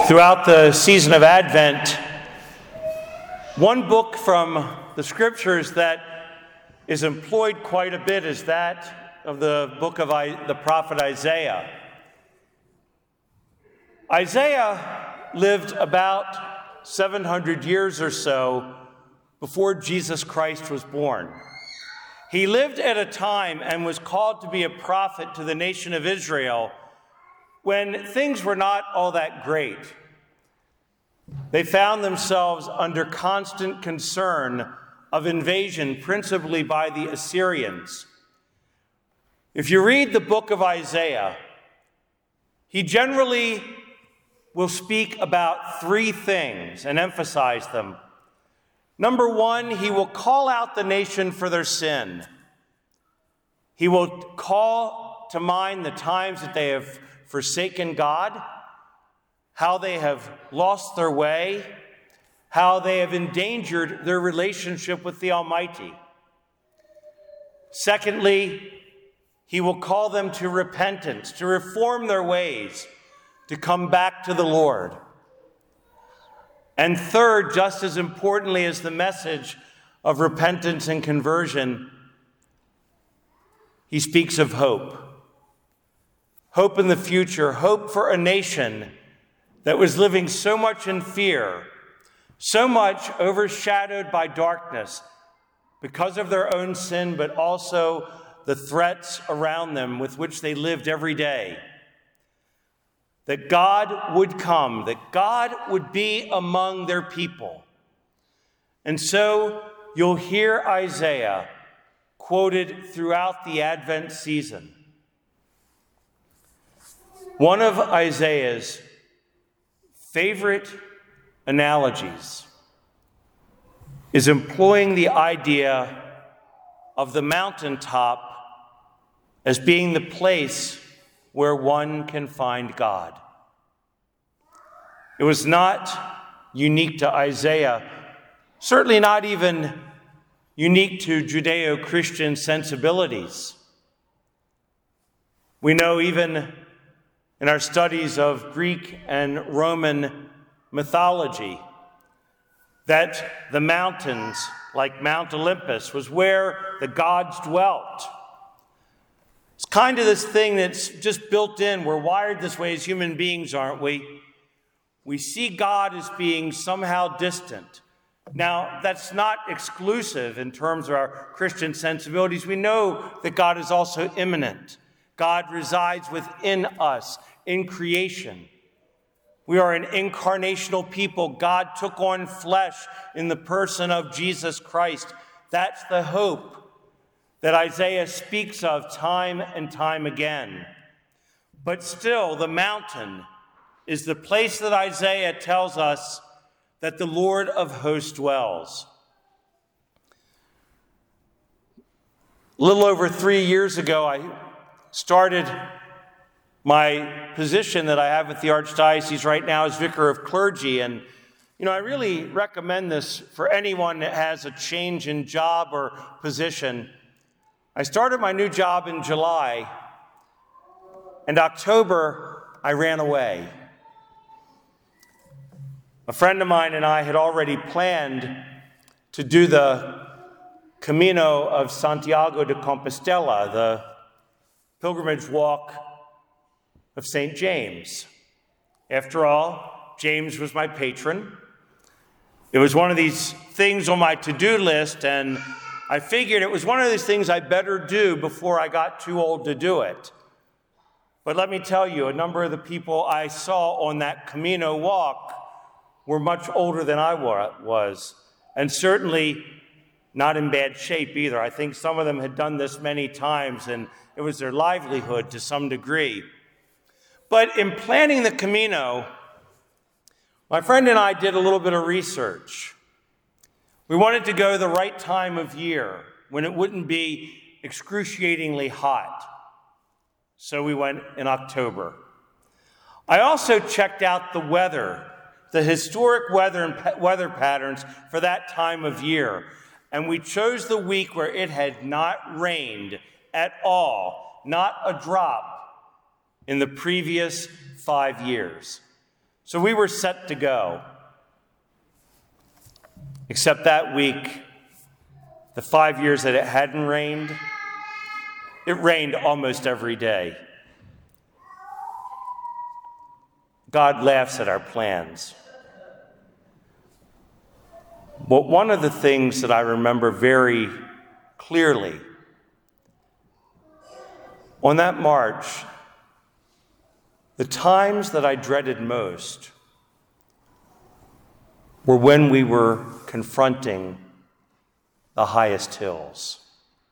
Throughout the season of Advent, one book from the Scriptures that is employed quite a bit is that of the book of the prophet Isaiah. Isaiah lived about 700 years or so before Jesus Christ was born. He lived at a time and was called to be a prophet to the nation of Israel when things were not all that great. They found themselves under constant concern of invasion, principally by the Assyrians. If you read the book of Isaiah, he generally will speak about three things and emphasize them. Number one, he will call out the nation for their sin. He will call to mind the times that they have forsaken God, how they have lost their way, how they have endangered their relationship with the Almighty. Secondly, he will call them to repentance, to reform their ways, to come back to the Lord. And third, just as importantly as the message of repentance and conversion, he speaks of hope. Hope in the future, hope for a nation that was living so much in fear, so much overshadowed by darkness because of their own sin, but also the threats around them with which they lived every day. That God would come, that God would be among their people. And so you'll hear Isaiah quoted throughout the Advent season. One of Isaiah's favorite analogies is employing the idea of the mountaintop as being the place where one can find God. It was not unique to Isaiah, certainly not even unique to Judeo-Christian sensibilities. We know even in our studies of Greek and Roman mythology that the mountains, like Mount Olympus, was where the gods dwelt. It's kind of this thing that's just built in. We're wired this way as human beings, aren't we? We see God as being somehow distant. Now, that's not exclusive in terms of our Christian sensibilities. We know that God is also immanent. God resides within us in creation. We are an incarnational people. God took on flesh in the person of Jesus Christ. That's the hope that Isaiah speaks of time and time again. But still, the mountain is the place that Isaiah tells us that the Lord of hosts dwells. A little over 3 years ago, I started my position that I have at the Archdiocese right now as Vicar of Clergy. And, I really recommend this for anyone that has a change in job or position. I started my new job in July, and October, I ran away. A friend of mine and I had already planned to do the Camino of Santiago de Compostela, the pilgrimage walk of St. James. After all, James was my patron. It was one of these things on my to-do list, and I figured it was one of these things I better do before I got too old to do it. But let me tell you, a number of the people I saw on that Camino walk were much older than I was, and certainly not in bad shape either. I think some of them had done this many times, and it was their livelihood to some degree. But in planning the Camino, my friend and I did a little bit of research. We wanted to go the right time of year when it wouldn't be excruciatingly hot. So we went in October. I also checked out the weather, the historic weather and weather patterns for that time of year. And we chose the week where it had not rained at all, not a drop in the previous 5 years. So we were set to go. Except that week, the 5 years that it hadn't rained, it rained almost every day. God laughs at our plans. But one of the things that I remember very clearly, on that march, the times that I dreaded most were when we were confronting the highest hills.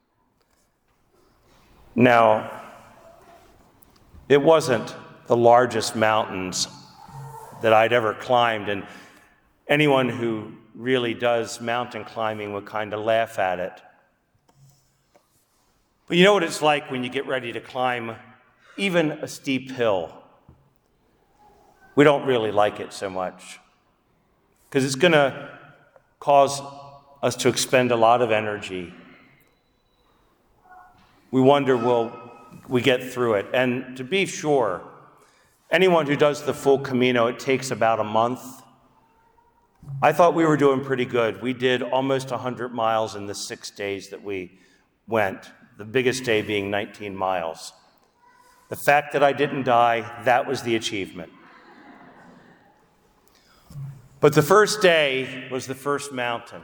Now, it wasn't the largest mountains that I'd ever climbed, and anyone who really does mountain climbing would kind of laugh at it. But you know what it's like when you get ready to climb even a steep hill? We don't really like it so much because it's going to cause us to expend a lot of energy. We wonder, will we get through it? And to be sure, anyone who does the full Camino, it takes about a month. I thought we were doing pretty good. We did almost 100 miles in the 6 days that we went, the biggest day being 19 miles. The fact that I didn't die, that was the achievement. But the first day was the first mountain.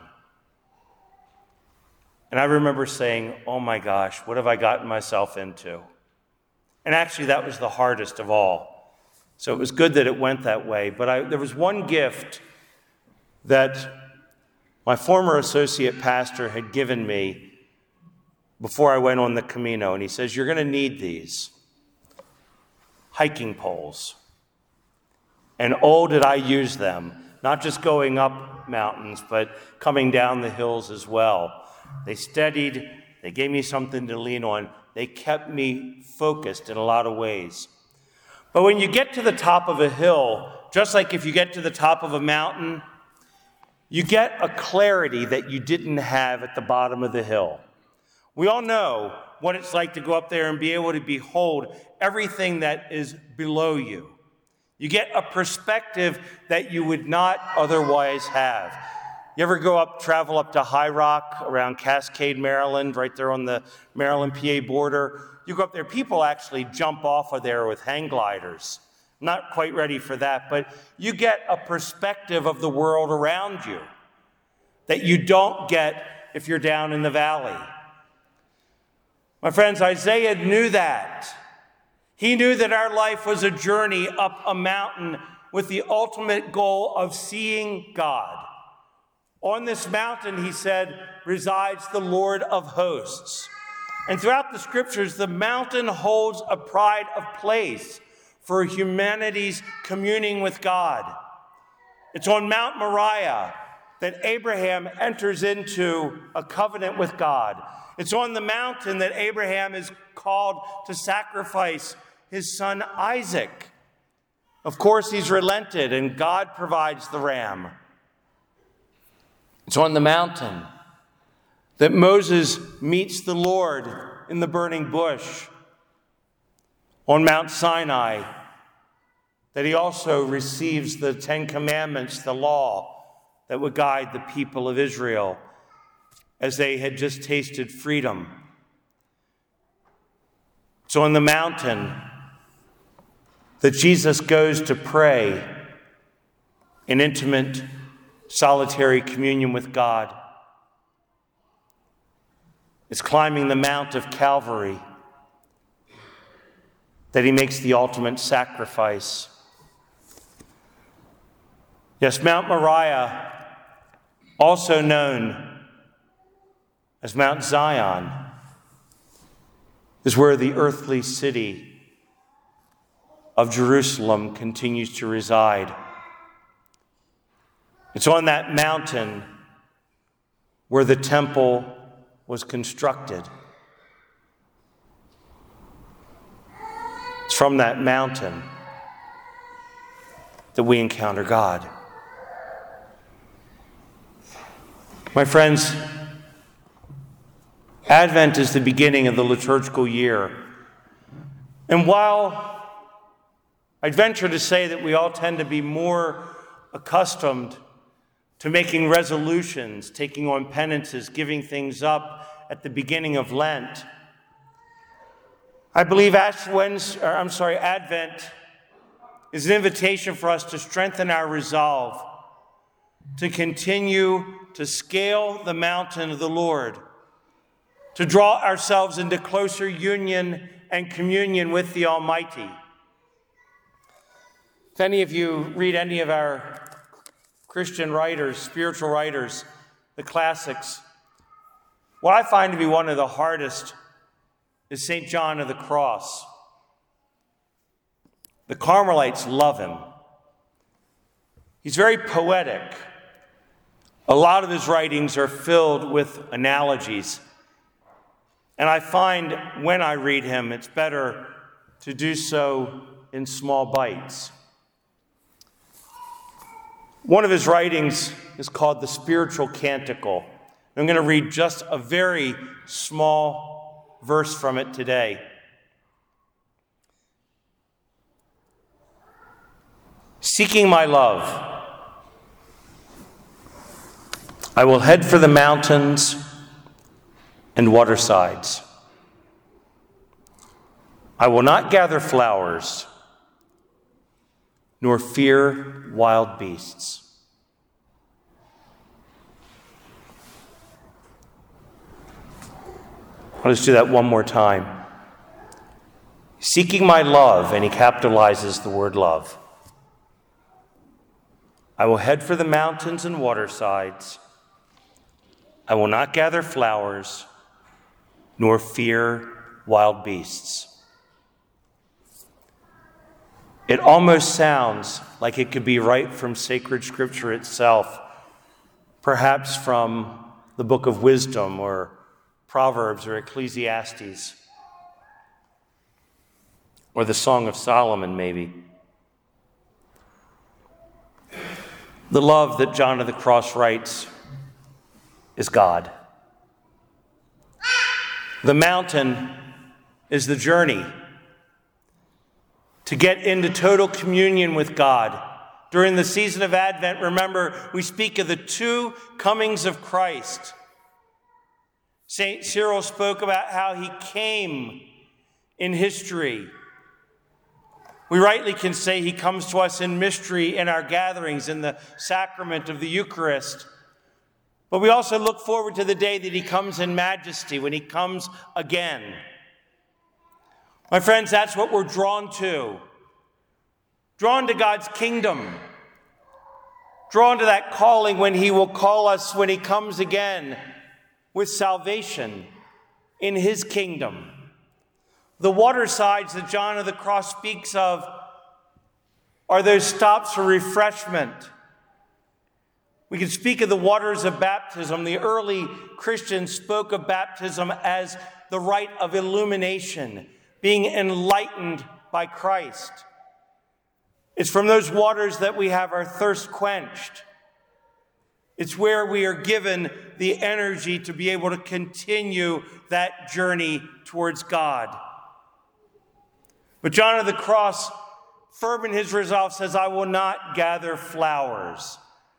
And I remember saying, oh my gosh, what have I gotten myself into? And actually, that was the hardest of all. So it was good that it went that way. But there was one gift that my former associate pastor had given me before I went on the Camino. And he says, you're going to need these hiking poles. And oh, did I use them. Not just going up mountains, but coming down the hills as well. They steadied, they gave me something to lean on. They kept me focused in a lot of ways. But when you get to the top of a hill, just like if you get to the top of a mountain, you get a clarity that you didn't have at the bottom of the hill. We all know what it's like to go up there and be able to behold everything that is below you. You get a perspective that you would not otherwise have. You ever travel up to High Rock around Cascade, Maryland, right there on the Maryland-PA border? You go up there, people actually jump off of there with hang gliders. Not quite ready for that, but you get a perspective of the world around you that you don't get if you're down in the valley. My friends, Isaiah knew that. He knew that our life was a journey up a mountain with the ultimate goal of seeing God. On this mountain, he said, resides the Lord of hosts. And throughout the scriptures, the mountain holds a pride of place for humanity's communing with God. It's on Mount Moriah that Abraham enters into a covenant with God. It's on the mountain that Abraham is called to sacrifice his son Isaac. Of course, he's relented, and God provides the ram. It's on the mountain that Moses meets the Lord in the burning bush. On Mount Sinai, that he also receives the 10 Commandments, the law that would guide the people of Israel as they had just tasted freedom. So on the mountain that Jesus goes to pray in intimate, solitary communion with God. It's climbing the Mount of Calvary that he makes the ultimate sacrifice. Yes, Mount Moriah, also known as Mount Zion, is where the earthly city of Jerusalem continues to reside. It's on that mountain where the temple was constructed. It's from that mountain that we encounter God. My friends, Advent is the beginning of the liturgical year. And while I'd venture to say that we all tend to be more accustomed to making resolutions, taking on penances, giving things up at the beginning of Lent. I believe Advent is an invitation for us to strengthen our resolve, to continue to scale the mountain of the Lord, to draw ourselves into closer union and communion with the Almighty. If any of you read any of our Christian writers, spiritual writers, the classics, what I find to be one of the hardest is St. John of the Cross. The Carmelites love him. He's very poetic. A lot of his writings are filled with analogies. And I find when I read him, it's better to do so in small bites. One of his writings is called The Spiritual Canticle. I'm going to read just a very small verse from it today. Seeking my love, I will head for the mountains and watersides. I will not gather flowers, nor fear wild beasts. I'll just do that one more time. Seeking my love, and he capitalizes the word love. I will head for the mountains and watersides. I will not gather flowers, nor fear wild beasts. It almost sounds like it could be right from sacred scripture itself, perhaps from the book of Wisdom or Proverbs or Ecclesiastes, or the Song of Solomon, maybe. The love that John of the Cross writes is God. The mountain is the journey to get into total communion with God. During the season of Advent, remember, we speak of the two comings of Christ. St. Cyril spoke about how he came in history. We rightly can say he comes to us in mystery in our gatherings, in the sacrament of the Eucharist. But we also look forward to the day that he comes in majesty, when he comes again. My friends, that's what we're drawn to. Drawn to God's kingdom. Drawn to that calling when he will call us when he comes again with salvation in his kingdom. The watersides that John of the Cross speaks of are those stops for refreshment. We can speak of the waters of baptism. The early Christians spoke of baptism as the rite of illumination, being enlightened by Christ. It's from those waters that we have our thirst quenched. It's where we are given the energy to be able to continue that journey towards God. But John of the Cross, firm in his resolve, says, I will not gather flowers.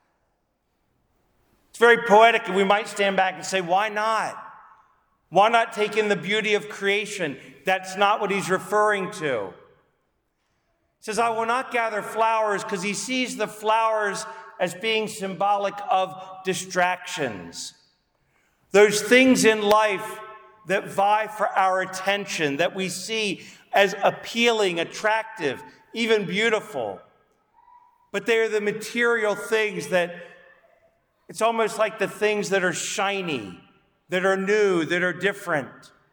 It's very poetic, and we might stand back and say, why not? Why not take in the beauty of creation? That's not what he's referring to. He says, I will not gather flowers, because he sees the flowers as being symbolic of distractions. Those things in life that vie for our attention, that we see as appealing, attractive, even beautiful. But they are the material things that, it's almost like the things that are shiny, that are new, that are different.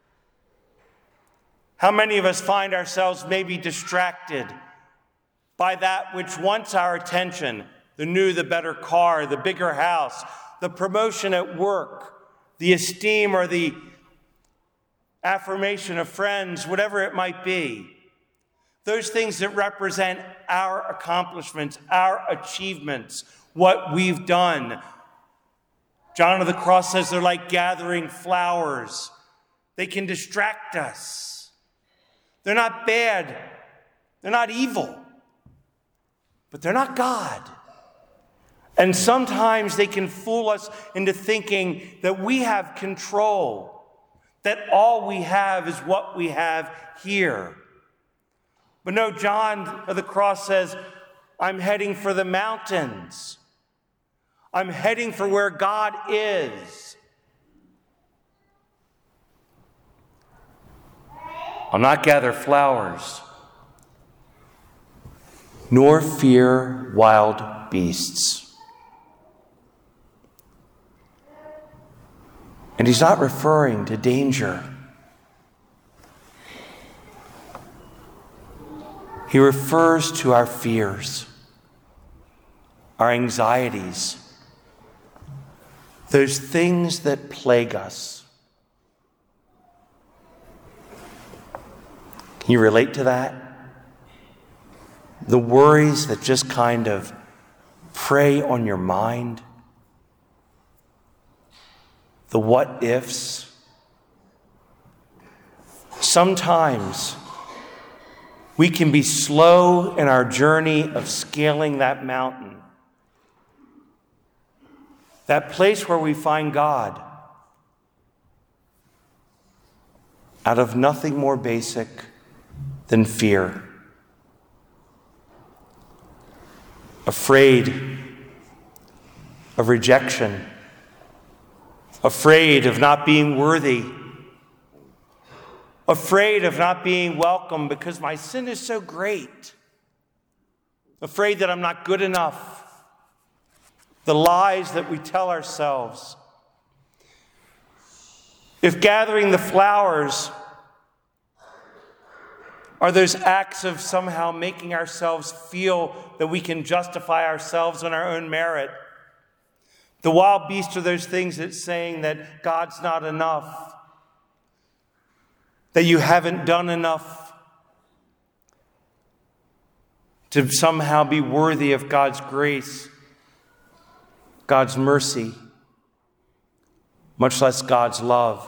How many of us find ourselves maybe distracted by that which wants our attention? The new, the better car, the bigger house, the promotion at work, the esteem or the affirmation of friends, whatever it might be. Those things that represent our accomplishments, our achievements, what we've done. John of the Cross says they're like gathering flowers. They can distract us. They're not bad. They're not evil. but they're not God. And sometimes they can fool us into thinking that we have control, that all we have is what we have here. But no, John of the Cross says, I'm heading for the mountains. I'm heading for where God is. I'll not gather flowers, nor fear wild beasts. And he's not referring to danger. He refers to our fears, our anxieties, those things that plague us. Can you relate to that? The worries that just kind of prey on your mind. The what ifs. Sometimes we can be slow in our journey of scaling that mountain. That place where we find God out of nothing more basic than fear. Afraid of rejection. Afraid of not being worthy. Afraid of not being welcome because my sin is so great. Afraid that I'm not good enough. The lies that we tell ourselves. If gathering the flowers are those acts of somehow making ourselves feel that we can justify ourselves on our own merit, the wild beasts are those things that's saying that God's not enough, that you haven't done enough to somehow be worthy of God's grace, God's mercy, much less God's love.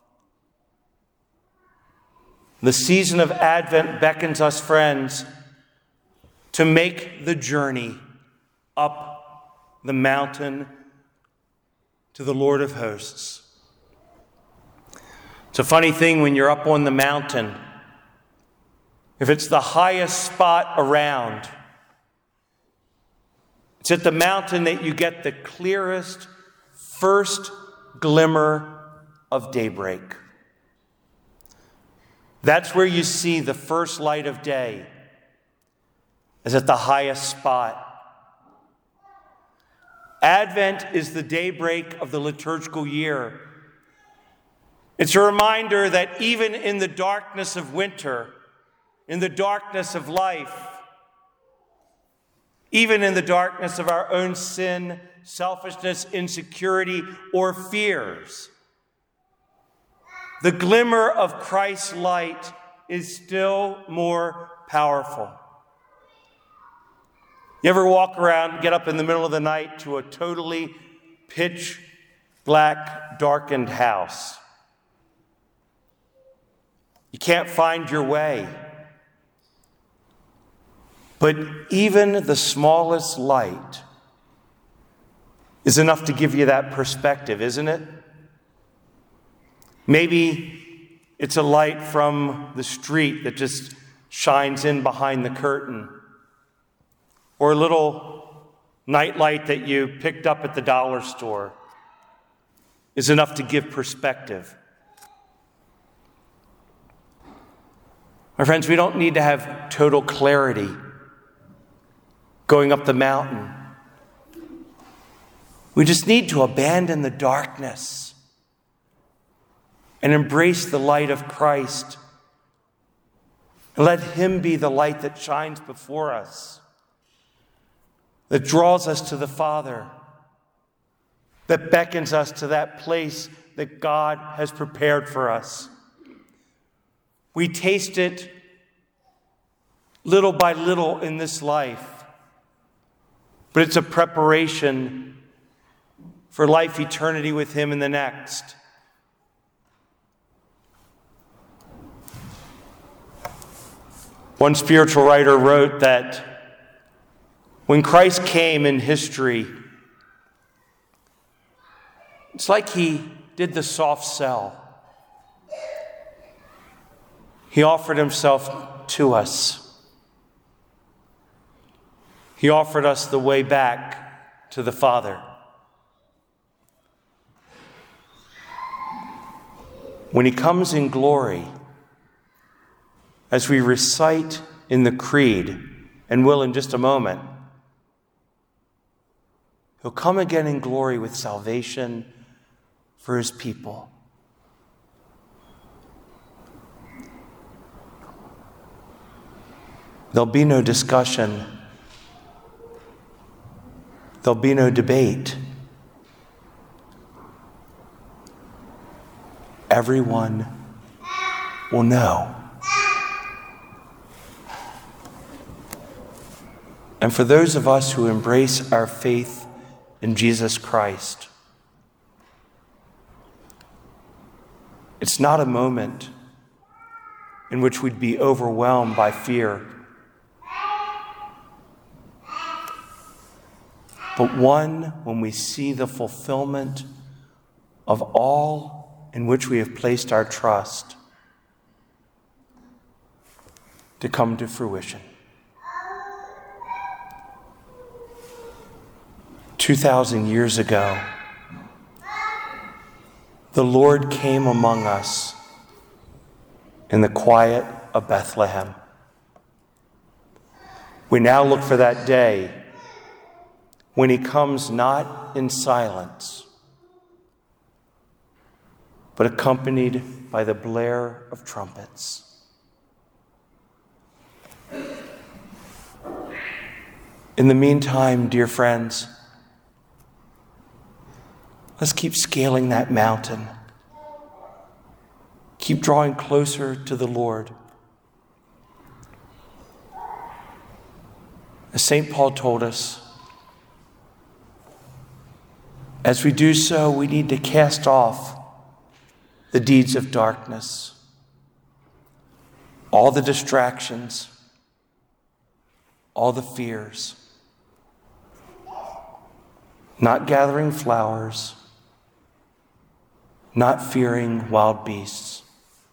The season of Advent beckons us, friends, to make the journey up the mountain to the Lord of hosts. It's a funny thing when you're up on the mountain. If it's the highest spot around, it's at the mountain that you get the clearest first glimmer of daybreak. That's where you see the first light of day, is at the highest spot. Advent is the daybreak of the liturgical year. It's a reminder that even in the darkness of winter, in the darkness of life, even in the darkness of our own sin, selfishness, insecurity, or fears, the glimmer of Christ's light is still more powerful. You ever walk around, get up in the middle of the night to a totally pitch black, darkened house? You can't find your way. But even the smallest light is enough to give you that perspective, isn't it? Maybe it's a light from the street that just shines in behind the curtain, or a little night light that you picked up at the dollar store is enough to give perspective. My friends, we don't need to have total clarity going up the mountain. We just need to abandon the darkness and embrace the light of Christ. And let Him be the light that shines before us, that draws us to the Father, that beckons us to that place that God has prepared for us. We taste it little by little in this life, but it's a preparation for life, eternity with Him in the next. One spiritual writer wrote that When Christ came in history, it's like he did the soft sell. He offered himself to us. He offered us the way back to the Father. When he comes in glory, as we recite in the Creed, and will in just a moment, he'll come again in glory with salvation for his people. There'll be no discussion. There'll be no debate. Everyone will know. And for those of us who embrace our faith in Jesus Christ, it's not a moment in which we'd be overwhelmed by fear, but one when we see the fulfillment of all in which we have placed our trust to come to fruition. 2,000 years ago, the Lord came among us in the quiet of Bethlehem. We now look for that day when he comes not in silence, but accompanied by the blare of trumpets. In the meantime, dear friends, let's keep scaling that mountain. Keep drawing closer to the Lord. As St. Paul told us, as we do so, we need to cast off the deeds of darkness, all the distractions, all the fears, not gathering flowers, not fearing wild beasts.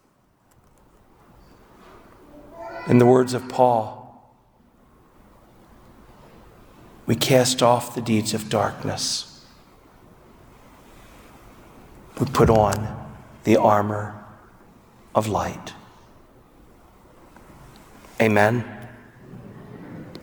In the words of Paul, we cast off the deeds of darkness. We put on the armor of light. Amen.